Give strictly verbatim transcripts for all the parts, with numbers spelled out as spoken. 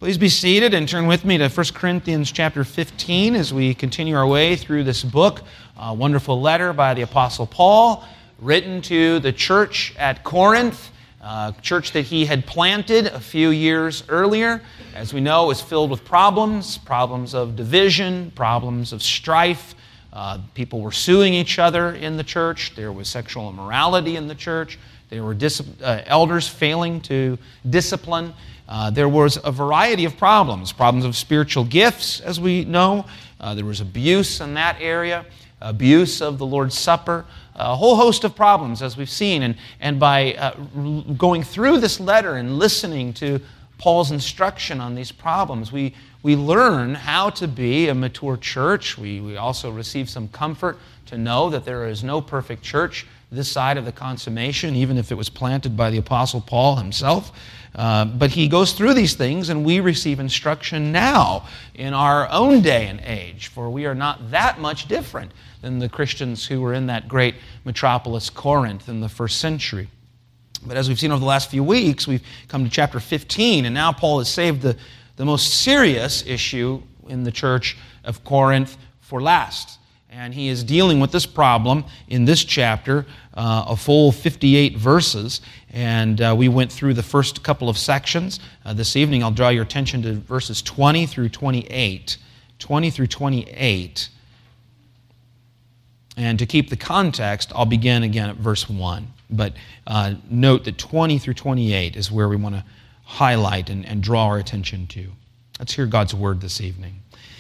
Please be seated and turn with me to First Corinthians chapter fifteen as we continue our way through this book, a wonderful letter by the Apostle Paul, written to the church at Corinth, a church that he had planted a few years earlier. As we know, it was filled with problems, problems of division, problems of strife. Uh, people were suing each other in the church. There was sexual immorality in the church. There were dis- uh, elders failing to discipline. Uh, there was a variety of problems, problems of spiritual gifts, as we know. Uh, there was abuse in that area, abuse of the Lord's Supper, a whole host of problems, as we've seen. And, and by uh, going through this letter and listening to Paul's instruction on these problems, we, we learn how to be a mature church. We, we also receive some comfort to know that there is no perfect church this side of the consummation, even if it was planted by the Apostle Paul himself. Uh, but he goes through these things, and we receive instruction now in our own day and age, for we are not that much different than the Christians who were in that great metropolis Corinth in the first century. But as we've seen over the last few weeks, we've come to chapter fifteen, and now Paul has saved the, the most serious issue in the church of Corinth for last. And he is dealing with this problem in this chapter, uh, a full fifty-eight verses. And uh, we went through the first couple of sections. Uh, this evening, I'll draw your attention to verses twenty through twenty-eight. twenty through twenty-eight. And to keep the context, I'll begin again at verse one. But uh, note that twenty through twenty-eight is where we want to highlight and, and draw our attention to. Let's hear God's word this evening.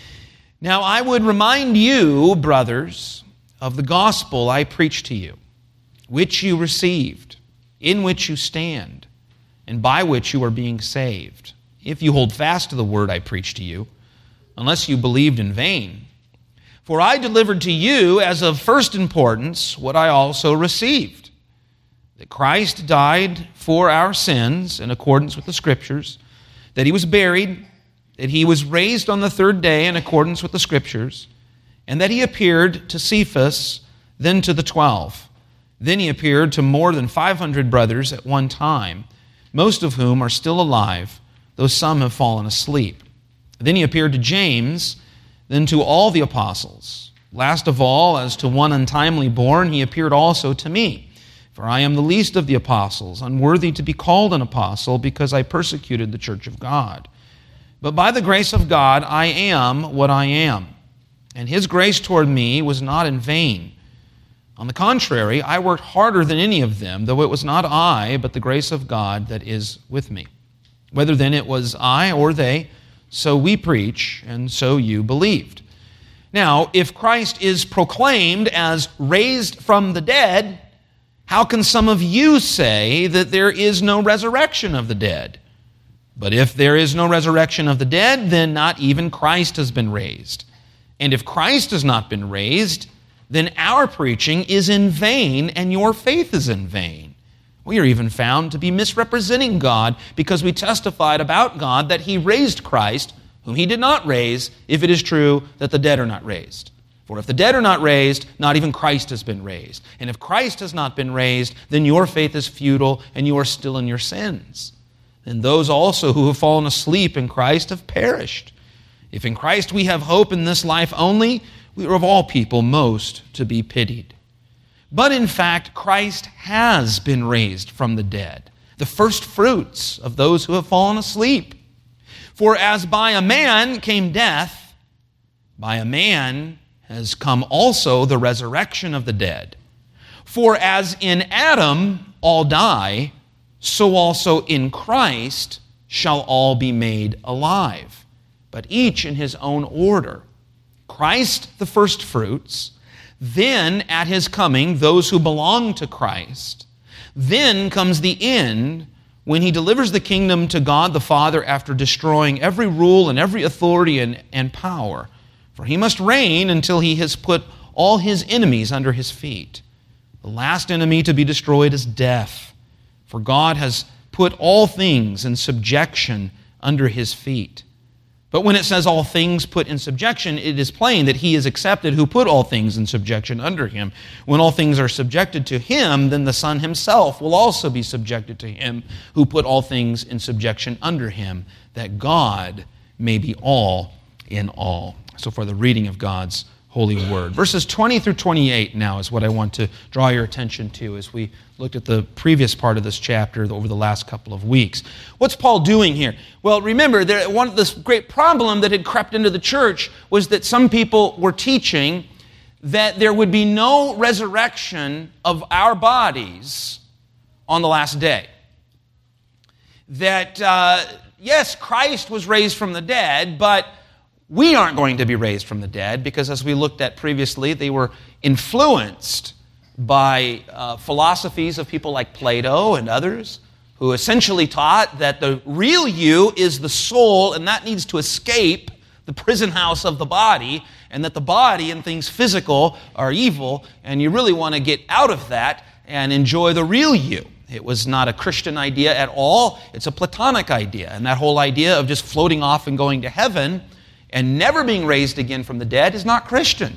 Now I would remind you, brothers, of the gospel I preached to you, which you received, in which you stand, and by which you are being saved, if you hold fast to the word I preached to you, unless you believed in vain. For I delivered to you as of first importance what I also received, that Christ died for our sins in accordance with the Scriptures, that he was buried, that he was raised on the third day in accordance with the Scriptures, and that he appeared to Cephas, then to the twelve. Then he appeared to more than five hundred brothers at one time, most of whom are still alive, though some have fallen asleep. Then he appeared to James, then to all the apostles. Last of all, as to one untimely born, he appeared also to me. For I am the least of the apostles, unworthy to be called an apostle, because I persecuted the church of God. But by the grace of God, I am what I am. And his grace toward me was not in vain. On the contrary, I worked harder than any of them, though it was not I, but the grace of God that is with me. Whether then it was I or they, so we preach, and so you believed. Now, if Christ is proclaimed as raised from the dead, how can some of you say that there is no resurrection of the dead? But if there is no resurrection of the dead, then not even Christ has been raised. And if Christ has not been raised, then our preaching is in vain and your faith is in vain. We are even found to be misrepresenting God because we testified about God that he raised Christ, whom he did not raise, if it is true that the dead are not raised. For if the dead are not raised, not even Christ has been raised. And if Christ has not been raised, then your faith is futile and you are still in your sins. And those also who have fallen asleep in Christ have perished. If in Christ we have hope in this life only, we are of all people most to be pitied. But in fact, Christ has been raised from the dead, the first fruits of those who have fallen asleep. For as by a man came death, by a man has come also the resurrection of the dead. For as in Adam all die, so also in Christ shall all be made alive, but each in his own order. Christ the first fruits, then at his coming those who belong to Christ. Then comes the end, when he delivers the kingdom to God the Father after destroying every rule and every authority and, and power. For he must reign until he has put all his enemies under his feet. The last enemy to be destroyed is death. For God has put all things in subjection under his feet. But when it says all things put in subjection, it is plain that he is accepted who put all things in subjection under him. When all things are subjected to him, then the Son himself will also be subjected to him who put all things in subjection under him, that God may be all in all. So for the reading of God's holy word. Verses twenty through twenty-eight now is what I want to draw your attention to as we looked at the previous part of this chapter over the last couple of weeks. What's Paul doing here? Well, remember, there, one of this great problem that had crept into the church was that some people were teaching that there would be no resurrection of our bodies on the last day. That, uh, yes, Christ was raised from the dead, but we aren't going to be raised from the dead because, as we looked at previously, they were influenced by uh, philosophies of people like Plato and others who essentially taught that the real you is the soul and that needs to escape the prison house of the body, and that the body and things physical are evil, and you really want to get out of that and enjoy the real you. It was not a Christian idea at all. It's a Platonic idea, and that whole idea of just floating off and going to heaven and never being raised again from the dead is not Christian.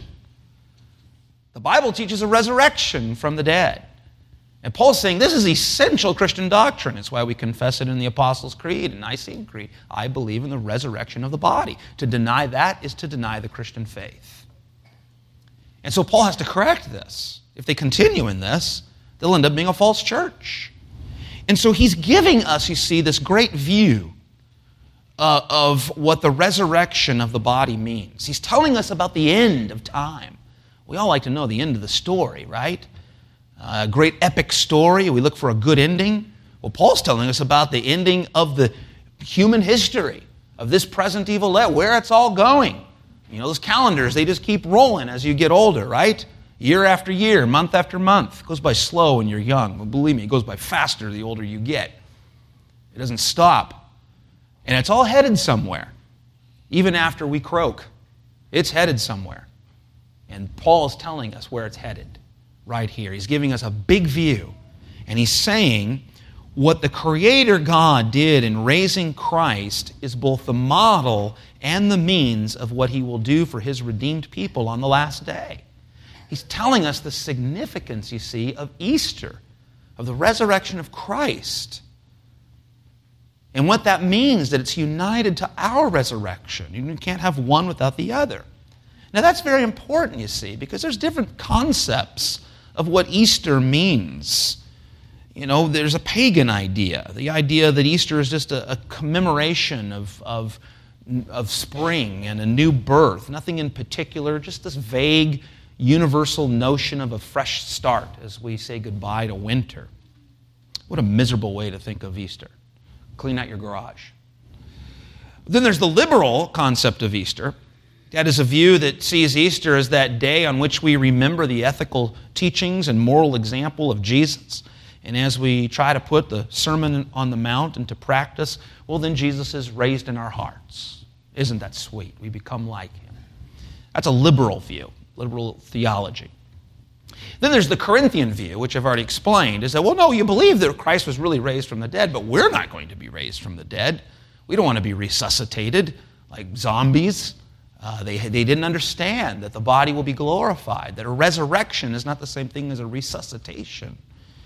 The Bible teaches a resurrection from the dead. And Paul's saying this is essential Christian doctrine. It's why we confess it in the Apostles' Creed and Nicene Creed. I believe in the resurrection of the body. To deny that is to deny the Christian faith. And so Paul has to correct this. If they continue in this, they'll end up being a false church. And so he's giving us, you see, this great view Uh, of what the resurrection of the body means. He's telling us about the end of time. We all like to know the end of the story, right? Uh, a great epic story. We look for a good ending. Well, Paul's telling us about the ending of the human history, of this present evil age, where it's all going. You know, those calendars, they just keep rolling as you get older, right? Year after year, month after month. It goes by slow when you're young. But believe me, it goes by faster the older you get. It doesn't stop. And it's all headed somewhere. Even after we croak, it's headed somewhere. And Paul's telling us where it's headed right here. He's giving us a big view. And he's saying what the Creator God did in raising Christ is both the model and the means of what he will do for his redeemed people on the last day. He's telling us the significance, you see, of Easter, of the resurrection of Christ. And what that means, that it's united to our resurrection. You can't have one without the other. Now that's very important, you see, because there's different concepts of what Easter means. You know, there's a pagan idea, the idea that Easter is just a, a commemoration of, of, of spring and a new birth, nothing in particular, just this vague, universal notion of a fresh start as we say goodbye to winter. What a miserable way to think of Easter. Clean out your garage. Then there's the liberal concept of Easter. That is a view that sees Easter as that day on which we remember the ethical teachings and moral example of Jesus. And as we try to put the Sermon on the Mount into practice, well, then Jesus is raised in our hearts. Isn't that sweet? We become like him. That's a liberal view, liberal theology. Then there's the Corinthian view, which I've already explained, is that, well, no, you believe that Christ was really raised from the dead, but we're not going to be raised from the dead. We don't want to be resuscitated like zombies. Uh, they, they didn't understand that the body will be glorified, that a resurrection is not the same thing as a resuscitation.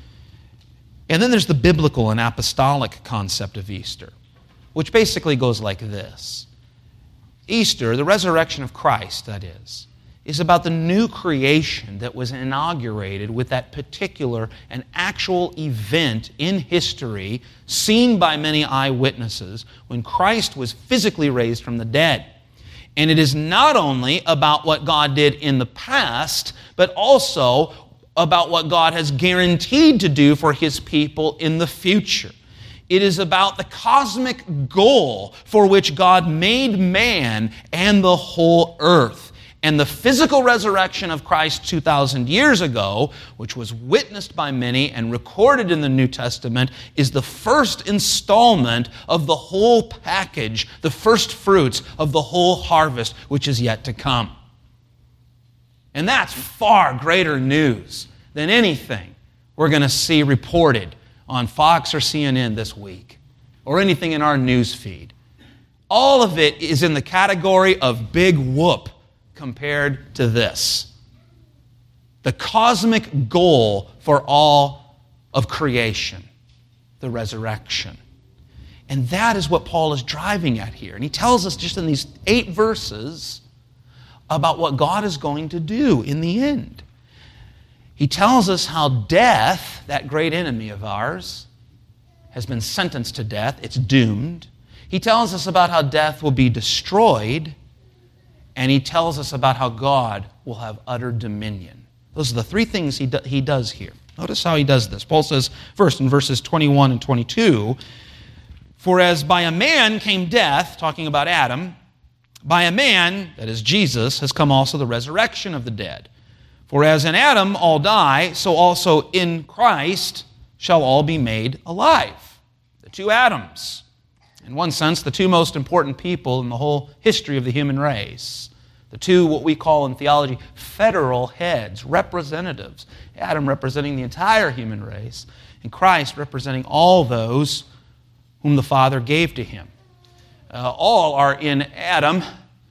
And then there's the biblical and apostolic concept of Easter, which basically goes like this. Easter, the resurrection of Christ, that is, is about the new creation that was inaugurated with that particular and actual event in history seen by many eyewitnesses when Christ was physically raised from the dead. And it is not only about what God did in the past, but also about what God has guaranteed to do for his people in the future. It is about the cosmic goal for which God made man and the whole earth. And the physical resurrection of Christ two thousand years ago, which was witnessed by many and recorded in the New Testament, is the first installment of the whole package, the first fruits of the whole harvest, which is yet to come. And that's far greater news than anything we're going to see reported on Fox or C N N this week, or anything in our news feed. all of it is in the category of big whoop compared to this. The cosmic goal for all of creation, the resurrection. And that is what Paul is driving at here. And he tells us just in these eight verses about what God is going to do in the end. He tells us how death, that great enemy of ours, has been sentenced to death. It's doomed. He tells us about how death will be destroyed. And he tells us about how God will have utter dominion. Those are the three things he, do, he does here. Notice how he does this. Paul says, first in verses twenty-one and twenty-two, "For as by a man came death," talking about Adam, "by a man," that is Jesus, "has come also the resurrection of the dead. For as in Adam all die, so also in Christ shall all be made alive." The two Adams. In one sense, the two most important people in the whole history of the human race. The two, what we call in theology, federal heads, representatives. Adam representing the entire human race, and Christ representing all those whom the Father gave to him. Uh, all are in Adam,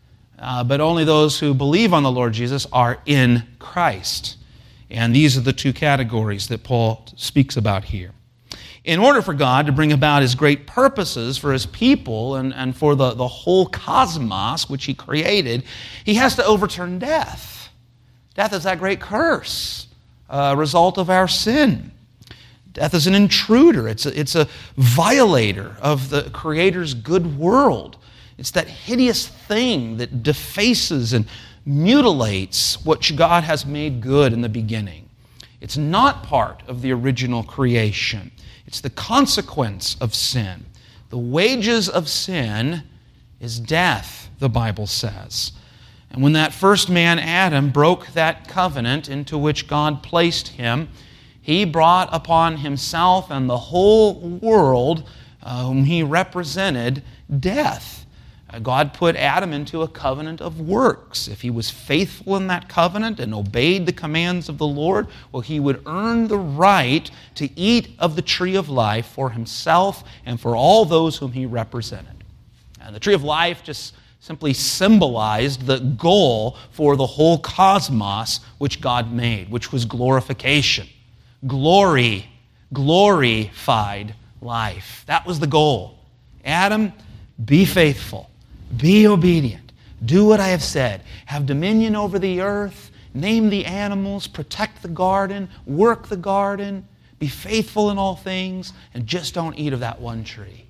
uh, but only those who believe on the Lord Jesus are in Christ. And these are the two categories that Paul speaks about here. In order for God to bring about his great purposes for his people and, and for the, the whole cosmos which he created, he has to overturn death. Death is that great curse, a result of our sin. Death is an intruder. It's a, it's a violator of the Creator's good world. It's that hideous thing that defaces and mutilates what God has made good in the beginning. It's not part of the original creation. It's the consequence of sin. The wages of sin is death, the Bible says. And when that first man, Adam, broke that covenant into which God placed him, he brought upon himself and the whole world uh, whom he represented death. Uh, God put Adam into a covenant of works. If he was faithful in that covenant and obeyed the commands of the Lord, well, he would earn the right to eat of the tree of life for himself and for all those whom he represented. And the tree of life just simply symbolized the goal for the whole cosmos which God made, which was glorification. Glory, glorified life. That was the goal. Adam, be faithful. Be obedient. Do what I have said. Have dominion over the earth. Name the animals. Protect the garden. Work the garden. Be faithful in all things. And just don't eat of that one tree.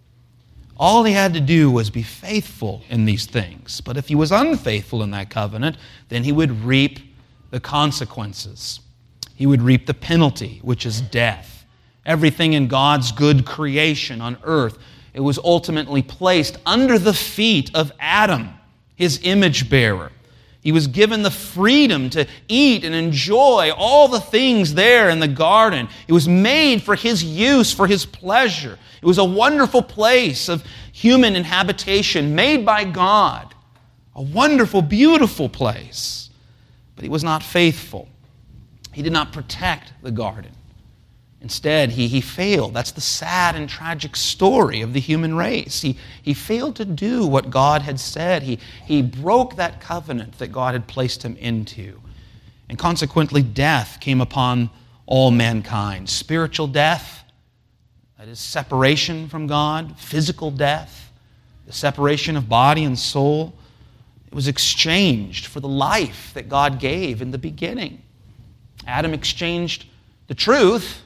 All he had to do was be faithful in these things. But if he was unfaithful in that covenant, then he would reap the consequences. He would reap the penalty, which is death. Everything in God's good creation on earth, it was ultimately placed under the feet of Adam, his image bearer. He was given the freedom to eat and enjoy all the things there in the garden. It was made for his use, for his pleasure. It was a wonderful place of human inhabitation made by God. A wonderful, beautiful place. But he was not faithful. He did not protect the garden. Instead, he, he failed. That's the sad and tragic story of the human race. He, he failed to do what God had said. He, he broke that covenant that God had placed him into. And consequently, death came upon all mankind. Spiritual death, that is separation from God. Physical death, the separation of body and soul. It was exchanged for the life that God gave in the beginning. Adam exchanged the truth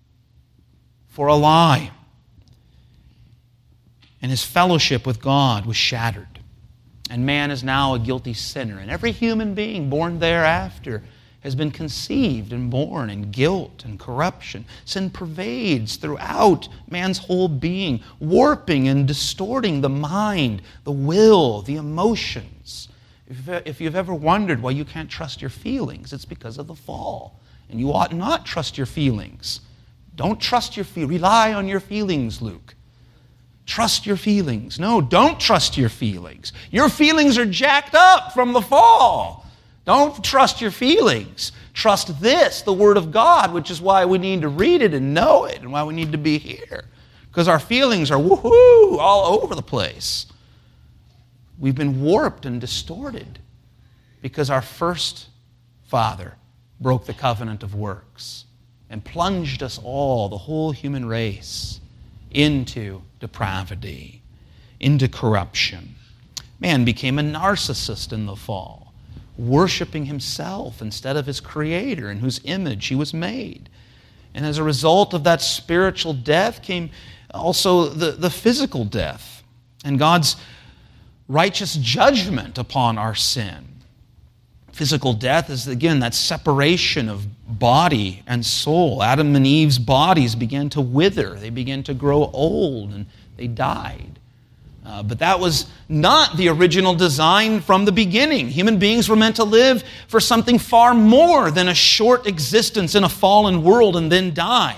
for a lie. And his fellowship with God was shattered. And man is now a guilty sinner. And every human being born thereafter has been conceived and born in guilt and corruption. Sin pervades throughout man's whole being, warping and distorting the mind, the will, the emotions. If you've ever wondered why you can't trust your feelings, it's because of the fall. And you ought not trust your feelings. Don't trust your feelings. Rely on your feelings, Luke. Trust your feelings. No, don't trust your feelings. Your feelings are jacked up from the fall. Don't trust your feelings. Trust this, the Word of God, which is why we need to read it and know it and why we need to be here. Because our feelings are woohoo all over the place. we've been warped and distorted because our first father broke the covenant of works and plunged us all, the whole human race, into depravity, into corruption. Man became a narcissist in the fall, worshiping himself instead of his Creator in whose image he was made. And as a result of that spiritual death came also the, the physical death and God's righteous judgment upon our sin. Physical death is, again, that separation of body and soul. Adam and Eve's bodies began to wither. They began to grow old, and they died. Uh, but that was not the original design from the beginning. Human beings were meant to live for something far more than a short existence in a fallen world and then die.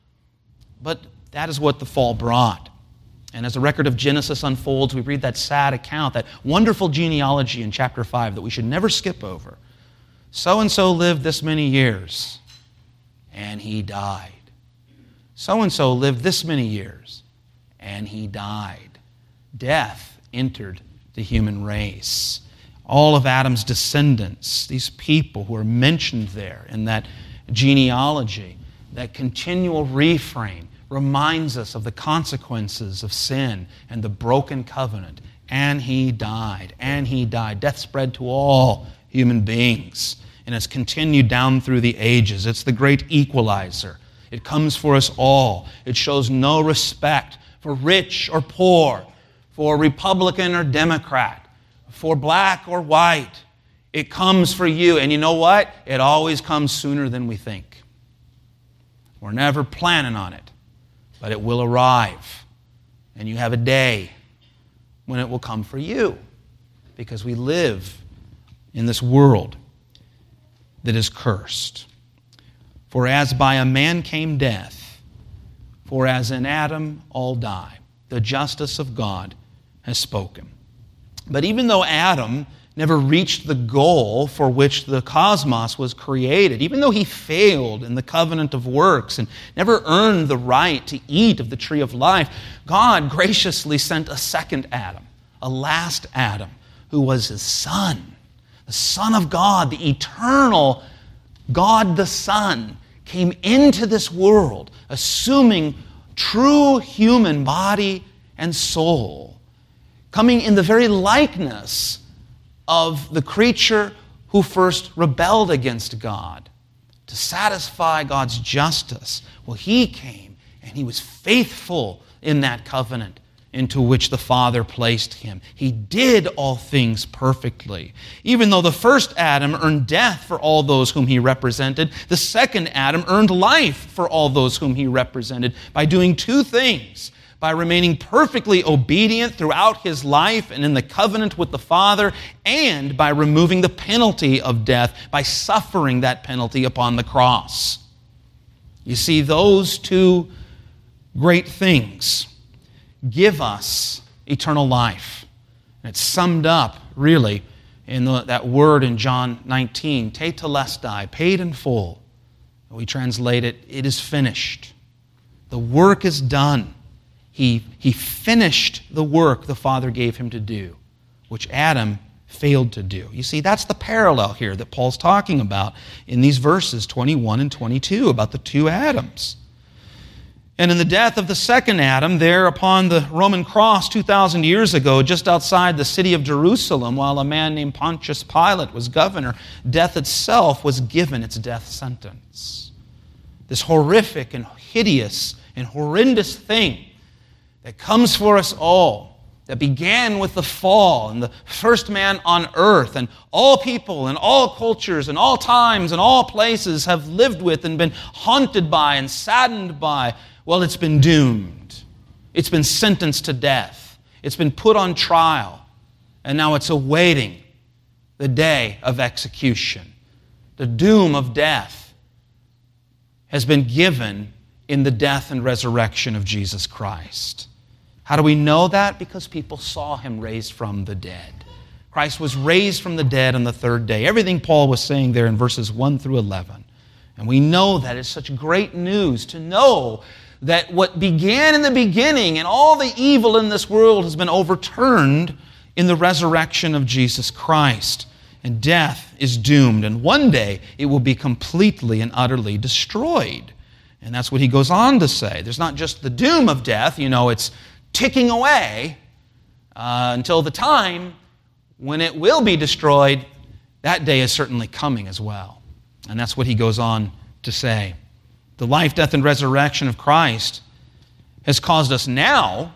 But that is what the fall brought. And as the record of Genesis unfolds, we read that sad account, that wonderful genealogy in chapter five that we should never skip over. So-and-so lived this many years, and he died. So-and-so lived this many years, and he died. Death entered the human race. All of Adam's descendants, these people who are mentioned there in that genealogy, that continual refrain, reminds us of the consequences of sin and the broken covenant. And he died, and he died. Death spread to all human beings and has continued down through the ages. It's the great equalizer. It comes for us all. It shows no respect for rich or poor, for Republican or Democrat, for black or white. It comes for you. And you know what? It always comes sooner than we think. We're never planning on it. But it will arrive, and you have a day when it will come for you, because we live in this world that is cursed. For as by a man came death, for as in Adam all die, the justice of God has spoken. But even though Adam never reached the goal for which the cosmos was created, even though he failed in the covenant of works and never earned the right to eat of the tree of life, God graciously sent a second Adam, a last Adam, who was his Son. The Son of God, the eternal God the Son, came into this world, assuming true human body and soul, coming in the very likeness of the creature who first rebelled against God to satisfy God's justice. Well, he came and he was faithful in that covenant into which the Father placed him. He did all things perfectly. Even though the first Adam earned death for all those whom he represented, the second Adam earned life for all those whom he represented by doing two things: by remaining perfectly obedient throughout his life and in the covenant with the Father, and by removing the penalty of death, by suffering that penalty upon the cross. You see, those two great things give us eternal life. And it's summed up, really, in the, that word in John nineteen, tetelestai, paid in full. We translate it, it is finished. The work is done. He, he finished the work the Father gave him to do, which Adam failed to do. You see, that's the parallel here that Paul's talking about in these verses twenty-one and twenty-two about the two Adams. And in the death of the second Adam, there upon the Roman cross two thousand years ago, just outside the city of Jerusalem, while a man named Pontius Pilate was governor, death itself was given its death sentence. This horrific and hideous and horrendous thing that comes for us all, that began with the fall and the first man on earth, and all people and all cultures and all times and all places have lived with and been haunted by and saddened by. Well, it's been doomed. It's been sentenced to death. It's been put on trial. And now it's awaiting the day of execution. The doom of death has been given in the death and resurrection of Jesus Christ. How do we know that? Because people saw him raised from the dead. Christ was raised from the dead on the third day. Everything Paul was saying there in verses one through eleven. And we know that it's such great news to know that what began in the beginning and all the evil in this world has been overturned in the resurrection of Jesus Christ. And death is doomed, and one day it will be completely and utterly destroyed. And that's what he goes on to say. There's not just the doom of death, you know, it's ticking away uh, until the time when it will be destroyed. That day is certainly coming as well. And that's what he goes on to say. The life, death, and resurrection of Christ has caused us now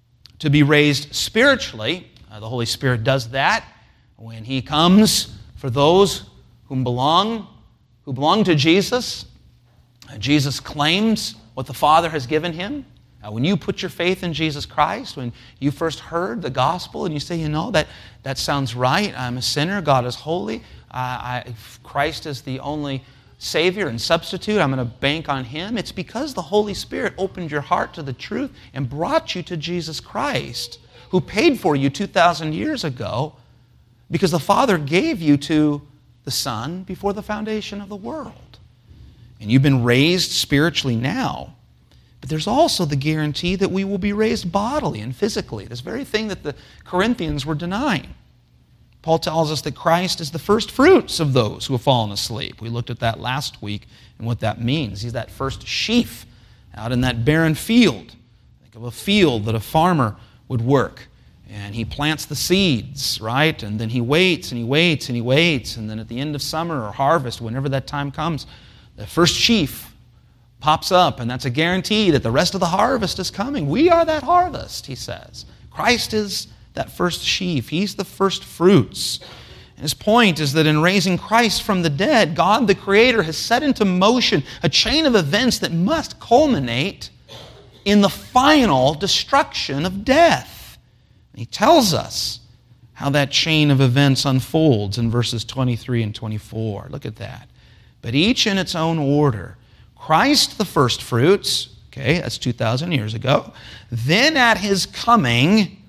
to be raised spiritually. Uh, the Holy Spirit does that when he comes for those whom belong, who belong to Jesus. Uh, Jesus claims what the Father has given him. Uh, when you put your faith in Jesus Christ, when you first heard the gospel and you say, you know, that, that sounds right. I'm a sinner. God is holy. Uh, I, Christ is the only Savior and substitute. I'm going to bank on him. It's because the Holy Spirit opened your heart to the truth and brought you to Jesus Christ, who paid for you two thousand years ago, because the Father gave you to the Son before the foundation of the world. And you've been raised spiritually now. But there's also the guarantee that we will be raised bodily and physically, this very thing that the Corinthians were denying. Paul tells us that Christ is the first fruits of those who have fallen asleep. We looked at that last week and what that means. He's that first sheaf out in that barren field. Think of a field that a farmer would work. And he plants the seeds, right? And then he waits and he waits and he waits. And then at the end of summer or harvest, whenever that time comes, the first sheaf pops up. And that's a guarantee that the rest of the harvest is coming. We are that harvest, he says. Christ is that first sheaf. He's the first fruits. And his point is that in raising Christ from the dead, God the Creator has set into motion a chain of events that must culminate in the final destruction of death. He tells us how that chain of events unfolds in verses twenty-three and twenty-four. Look at that. But each in its own order. Christ the first fruits, okay, that's two thousand years ago. Then at his coming,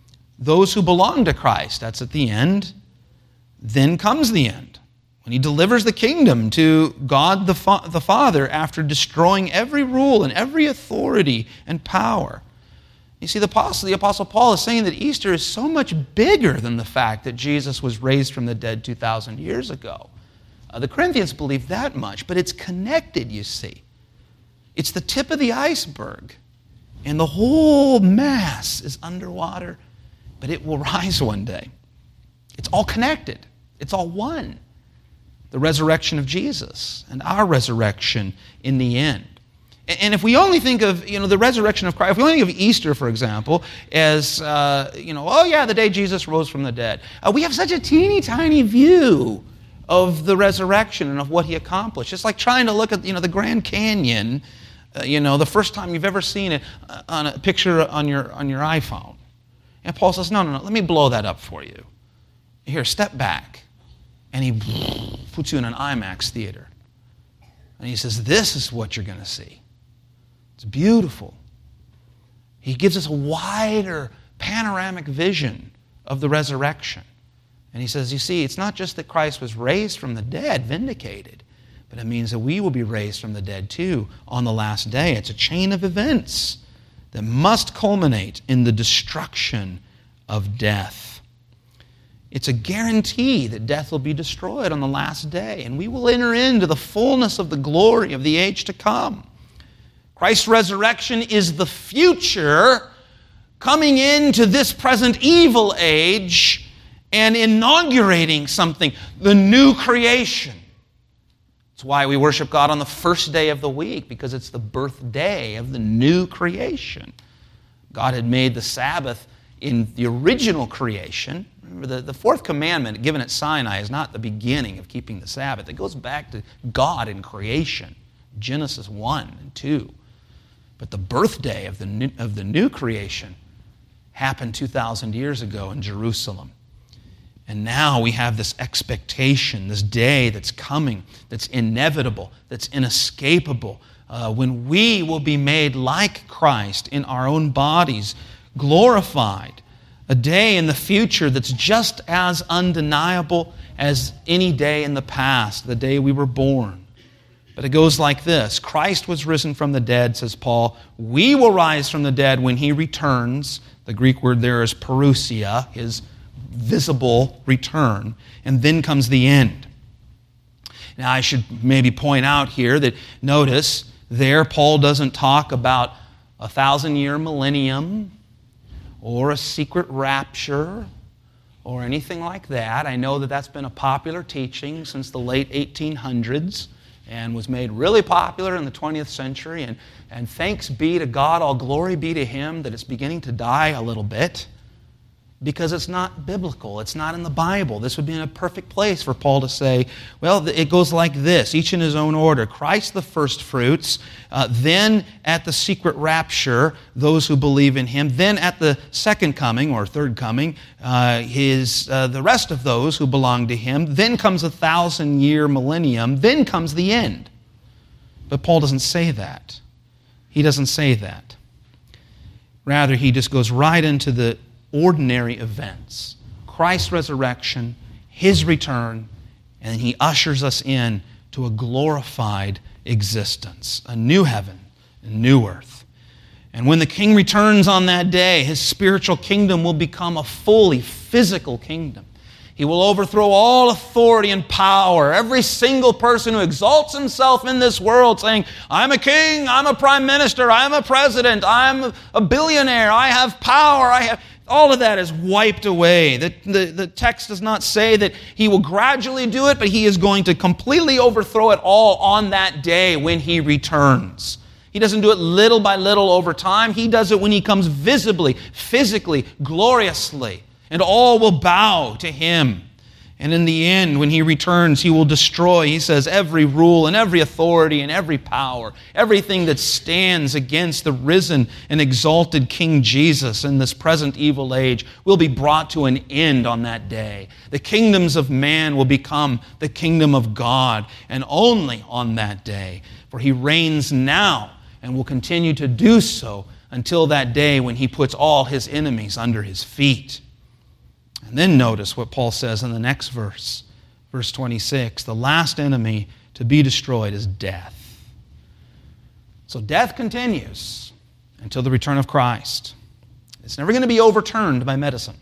those who belong to Christ, that's at the end. Then comes the end, when he delivers the kingdom to God the, Fa- the Father after destroying every rule and every authority and power. You see, the Apostle, the Apostle Paul is saying that Easter is so much bigger than the fact that Jesus was raised from the dead two thousand years ago. Uh, the Corinthians believe that much, but it's connected, you see. It's the tip of the iceberg, and the whole mass is underwater, but it will rise one day. It's all connected. It's all one. The resurrection of Jesus and our resurrection in the end. And if we only think of, you know, the resurrection of Christ, if we only think of Easter, for example, as, uh, you know, oh yeah, the day Jesus rose from the dead, uh, we have such a teeny tiny view of the resurrection and of what he accomplished. It's like trying to look at, you know, the Grand Canyon, uh, you know, the first time you've ever seen it uh, on a picture on your on your iPhone. And Paul says, no, no, no, let me blow that up for you. Here, step back. And he puts you in an IMAX theater. And he says, this is what you're going to see. It's beautiful. He gives us a wider panoramic vision of the resurrection. And he says, you see, it's not just that Christ was raised from the dead, vindicated, but it means that we will be raised from the dead too on the last day. It's a chain of events that must culminate in the destruction of death. It's a guarantee that death will be destroyed on the last day, and we will enter into the fullness of the glory of the age to come. Christ's resurrection is the future coming into this present evil age and inaugurating something, the new creation. It's why we worship God on the first day of the week, because it's the birthday of the new creation. God had made the Sabbath in the original creation. Remember, the, the fourth commandment given at Sinai is not the beginning of keeping the Sabbath. It goes back to God in creation, Genesis one and two. But the birthday of the new, of the new creation happened two thousand years ago in Jerusalem. And now we have this expectation, this day that's coming, that's inevitable, that's inescapable, uh, when we will be made like Christ in our own bodies, glorified. A day in the future that's just as undeniable as any day in the past, the day we were born. But it goes like this. Christ was risen from the dead, says Paul. We will rise from the dead when he returns, the The Greek word there is parousia, his visible return. And then comes the end. Now, I should maybe point out here that, notice, there Paul doesn't talk about a thousand-year millennium or a secret rapture or anything like that. I know that that's been a popular teaching since the late eighteen hundreds and was made really popular in the twentieth century. And, and thanks be to God, all glory be to Him, that it's beginning to die a little bit, because it's not biblical. It's not in the Bible. This would be in a perfect place for Paul to say, well, it goes like this, each in his own order. Christ the first fruits, uh, then at the secret rapture, those who believe in Him, then at the second coming or third coming, uh, his uh, the rest of those who belong to Him, then comes a thousand-year millennium, then comes the end. But Paul doesn't say that. He doesn't say that. Rather, he just goes right into the ordinary events. Christ's resurrection, His return, and He ushers us in to a glorified existence, a new heaven, a new earth. And when the King returns on that day, His spiritual kingdom will become a fully physical kingdom. He will overthrow all authority and power. Every single person who exalts himself in this world saying, I'm a king, I'm a prime minister, I'm a president, I'm a billionaire, I have power, I have... all of that is wiped away. The, the, the text does not say that He will gradually do it, but He is going to completely overthrow it all on that day when He returns. He doesn't do it little by little over time. He does it when He comes visibly, physically, gloriously, and all will bow to Him. And in the end, when He returns, He will destroy, He says, every rule and every authority and every power, everything that stands against the risen and exalted King Jesus in this present evil age will be brought to an end on that day. The kingdoms of man will become the kingdom of God, and only on that day. For He reigns now and will continue to do so until that day when He puts all His enemies under His feet. And then notice what Paul says in the next verse, verse twenty-six. The last enemy to be destroyed is death. So death continues until the return of Christ. It's never going to be overturned by medicine.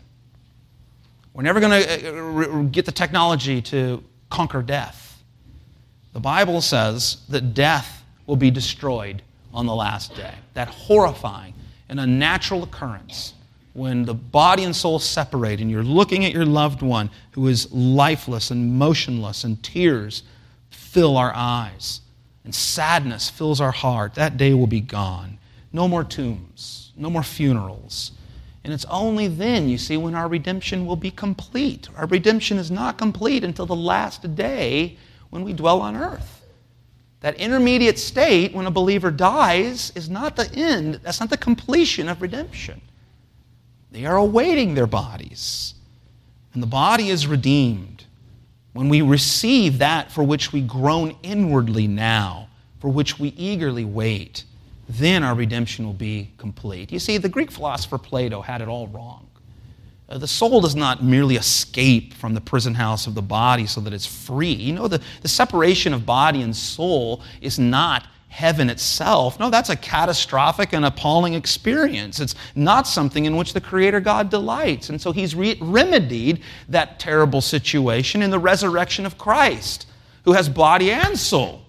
We're never going to get the technology to conquer death. The Bible says that death will be destroyed on the last day. That horrifying and unnatural occurrence when the body and soul separate and you're looking at your loved one who is lifeless and motionless, and tears fill our eyes and sadness fills our heart. That day will be gone. No more tombs, no more funerals. And it's only then, you see, when our redemption will be complete. Our redemption is not complete until the last day when we dwell on earth. That intermediate state when a believer dies is not the end. That's not the completion of redemption. They are awaiting their bodies. And the body is redeemed when we receive that for which we groan inwardly now, for which we eagerly wait. Then our redemption will be complete. You see, the Greek philosopher Plato had it all wrong. Uh, the soul does not merely escape from the prison house of the body so that it's free. You know, the, the separation of body and soul is not heaven itself. No, that's a catastrophic and appalling experience. It's not something in which the Creator God delights. And so He's re- remedied that terrible situation in the resurrection of Christ, who has body and soul.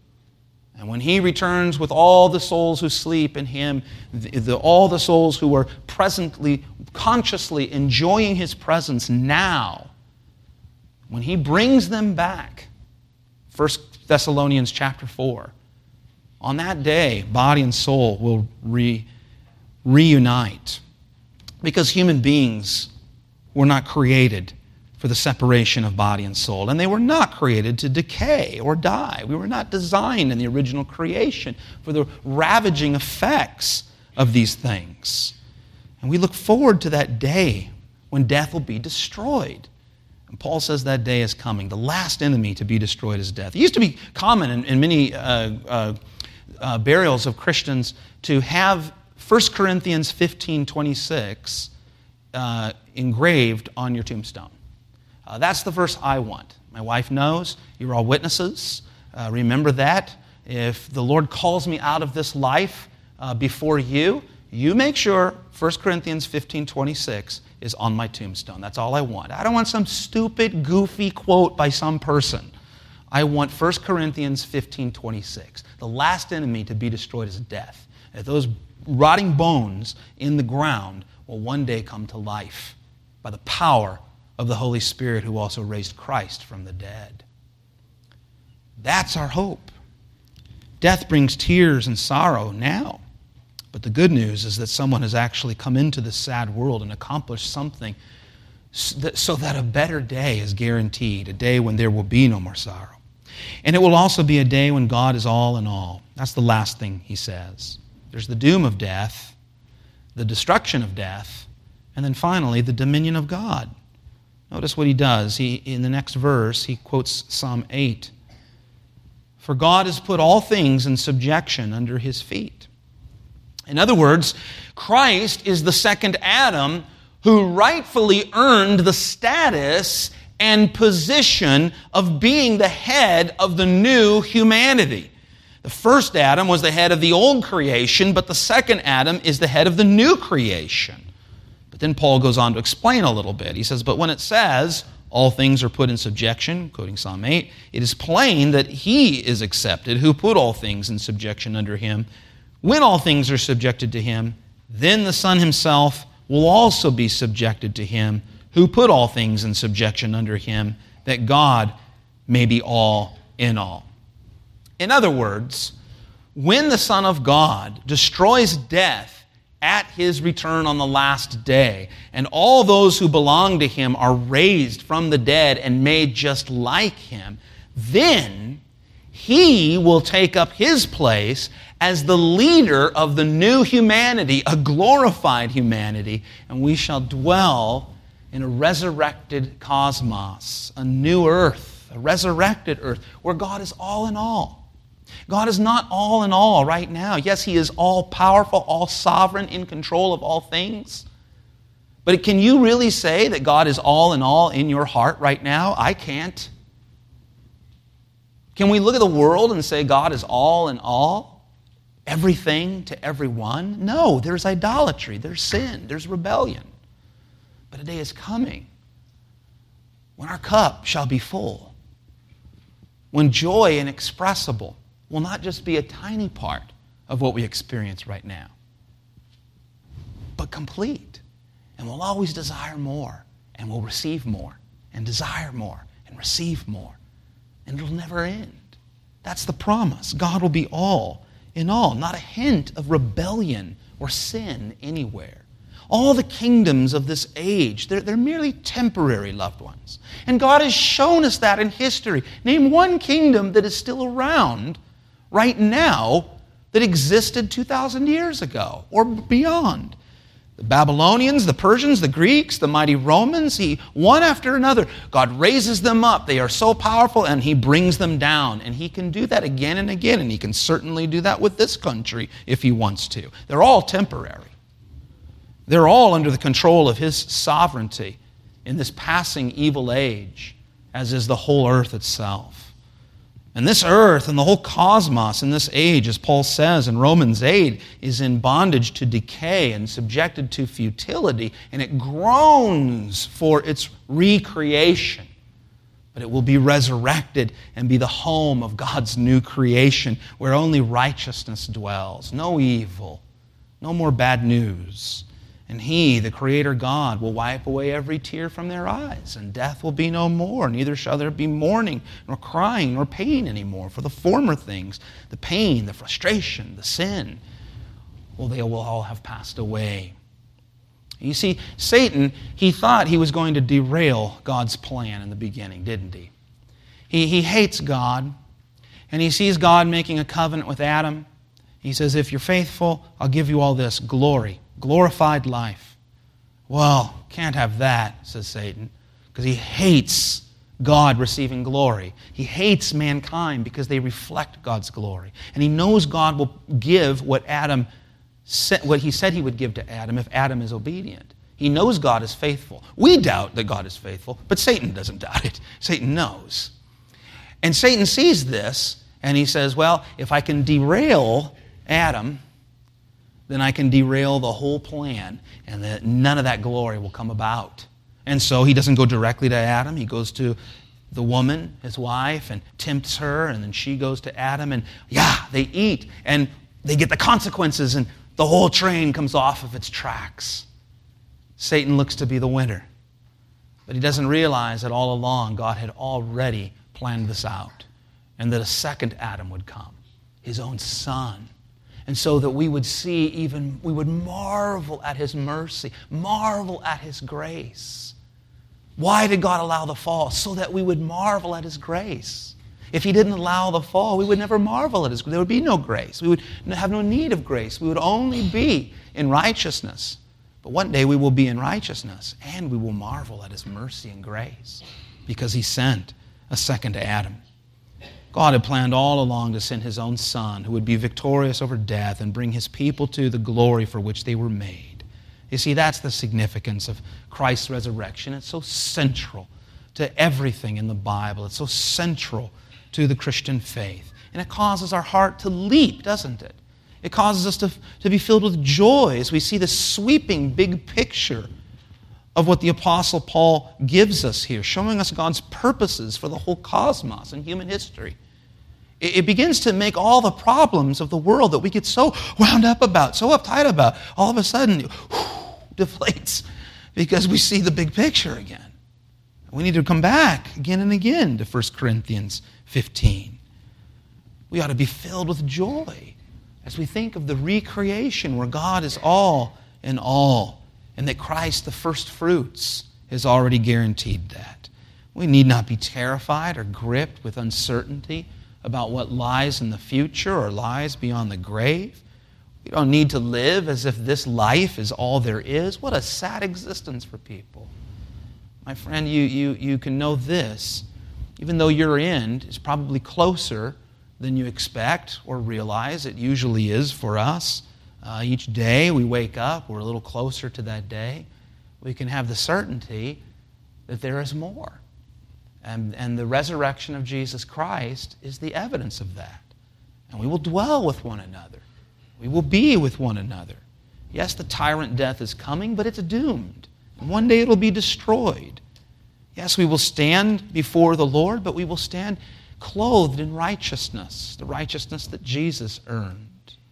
And when He returns with all the souls who sleep in Him, the, the, all the souls who are presently, consciously enjoying His presence now, when He brings them back, First Thessalonians chapter four, on that day, body and soul will re, reunite. Because human beings were not created for the separation of body and soul. And they were not created to decay or die. We were not designed in the original creation for the ravaging effects of these things. And we look forward to that day when death will be destroyed. And Paul says that day is coming. The last enemy to be destroyed is death. It used to be common in, in many uh, uh, Uh, burials of Christians to have First Corinthians fifteen twenty-six uh, engraved on your tombstone. Uh, that's the verse I want. My wife knows. You're all witnesses. Uh, remember that. If the Lord calls me out of this life uh, before you, You make sure First Corinthians fifteen twenty-six is on my tombstone. That's all I want. I don't want some stupid, goofy quote by some person. I want First Corinthians fifteen twenty-six. The last enemy to be destroyed is death. If those rotting bones in the ground will one day come to life by the power of the Holy Spirit who also raised Christ from the dead. That's our hope. Death brings tears and sorrow now. But the good news is that someone has actually come into this sad world and accomplished something so that a better day is guaranteed, a day when there will be no more sorrow. And it will also be a day when God is all in all. That's the last thing he says. There's the doom of death, the destruction of death, and then finally the dominion of God. Notice what he does. He, in the next verse, he quotes Psalm eight. For God has put all things in subjection under his feet. In other words, Christ is the second Adam who rightfully earned the status and position of being the head of the new humanity. The first Adam was the head of the old creation, but the second Adam is the head of the new creation. But then Paul goes on to explain a little bit. He says, but when it says, all things are put in subjection, quoting Psalm eight, it is plain that he is accepted who put all things in subjection under him. When all things are subjected to him, then the Son himself will also be subjected to him who put all things in subjection under him, that God may be all in all. In other words, when the Son of God destroys death at his return on the last day, and all those who belong to him are raised from the dead and made just like him, then he will take up his place as the leader of the new humanity, a glorified humanity, and we shall dwell in a resurrected cosmos, a new earth, a resurrected earth, where God is all in all. God is not all in all right now. Yes, he is all powerful, all sovereign, in control of all things. But can you really say that God is all in all in your heart right now? I can't. Can we look at the world and say God is all in all? Everything to everyone? No, there's idolatry, there's sin, there's rebellion. But a day is coming when our cup shall be full, when joy inexpressible will not just be a tiny part of what we experience right now, but complete. And we'll always desire more, and we'll receive more, and desire more, and receive more. And it'll never end. That's the promise. God will be all in all, not a hint of rebellion or sin anywhere. All the kingdoms of this age, they're, they're merely temporary, loved ones. And God has shown us that in history. Name one kingdom that is still around right now that existed two thousand years ago or beyond. The Babylonians, the Persians, the Greeks, the mighty Romans, he, one after another, God raises them up. They are so powerful, and he brings them down. And he can do that again and again, and he can certainly do that with this country if he wants to. They're all temporary. They're all under the control of his sovereignty in this passing evil age, as is the whole earth itself. And this earth and the whole cosmos in this age, as Paul says in Romans eight, is in bondage to decay and subjected to futility, and it groans for its recreation. But it will be resurrected and be the home of God's new creation, where only righteousness dwells, no evil, no more bad news. And he, the Creator God, will wipe away every tear from their eyes, and death will be no more. Neither shall there be mourning, nor crying, nor pain anymore. For the former things, the pain, the frustration, the sin, well, they will all have passed away. You see, Satan, he thought he was going to derail God's plan in the beginning, didn't he? He, he hates God, and he sees God making a covenant with Adam. He says, if you're faithful, I'll give you all this glory. Glorified life. Well, can't have that, says Satan, because he hates God receiving glory. He hates mankind because they reflect God's glory. And he knows God will give what Adam said, what he said he would give to Adam if Adam is obedient. He knows God is faithful. We doubt that God is faithful, but Satan doesn't doubt it. Satan knows. And Satan sees this, and he says, well, if I can derail Adam, then I can derail the whole plan, and that none of that glory will come about. And so he doesn't go directly to Adam. He goes to the woman, his wife, and tempts her, and then she goes to Adam, and yeah, they eat, and they get the consequences, and the whole train comes off of its tracks. Satan looks to be the winner. But he doesn't realize that all along God had already planned this out, and that a second Adam would come, his own son. And so that we would see even, we would marvel at his mercy, marvel at his grace. Why did God allow the fall? So that we would marvel at his grace. If he didn't allow the fall, we would never marvel at his grace. There would be no grace. We would have no need of grace. We would only be in righteousness. But one day we will be in righteousness, and we will marvel at his mercy and grace because he sent a second Adam. God had planned all along to send his own Son who would be victorious over death and bring his people to the glory for which they were made. You see, that's the significance of Christ's resurrection. It's so central to everything in the Bible. It's so central to the Christian faith. And it causes our heart to leap, doesn't it? It causes us to, to be filled with joy as we see the sweeping big picture of what the Apostle Paul gives us here, showing us God's purposes for the whole cosmos and human history. It, it begins to make all the problems of the world that we get so wound up about, so uptight about, all of a sudden whew, deflates because we see the big picture again. We need to come back again and again to First Corinthians fifteen. We ought to be filled with joy as we think of the recreation where God is all in all, and that Christ, the first fruits, has already guaranteed that. We need not be terrified or gripped with uncertainty about what lies in the future or lies beyond the grave. We don't need to live as if this life is all there is. What a sad existence for people. My friend, you, you, you can know this. Even though your end is probably closer than you expect or realize, it usually is for us. Uh, each day we wake up, we're a little closer to that day. We can have the certainty that there is more. And, and the resurrection of Jesus Christ is the evidence of that. And we will dwell with one another. We will be with one another. Yes, the tyrant death is coming, but it's doomed. And one day it will be destroyed. Yes, we will stand before the Lord, but we will stand clothed in righteousness, the righteousness that Jesus earned.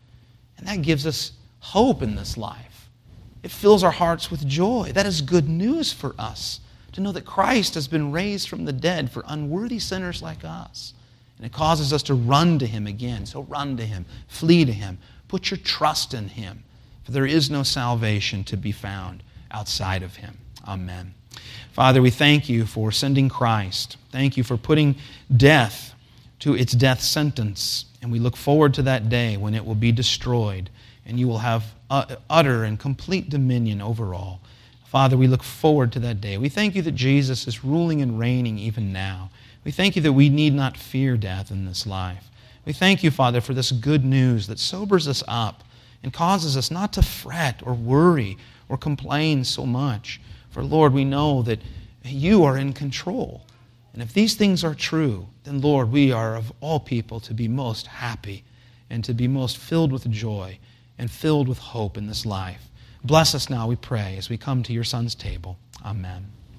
And that gives us hope in this life. It fills our hearts with joy. That is good news for us, to know that Christ has been raised from the dead for unworthy sinners like us. And it causes us to run to him again. So run to him, flee to him, put your trust in him, for there is no salvation to be found outside of him. Amen. Father, we thank you for sending Christ. Thank you for putting death to its death sentence. And we look forward to that day when it will be destroyed and you will have utter and complete dominion over all. Father, we look forward to that day. We thank you that Jesus is ruling and reigning even now. We thank you that we need not fear death in this life. We thank you, Father, for this good news that sobers us up and causes us not to fret or worry or complain so much. For, Lord, we know that you are in control. And if these things are true, then, Lord, we are of all people to be most happy and to be most filled with joy and filled with hope in this life. Bless us now, we pray, as we come to your Son's table. Amen.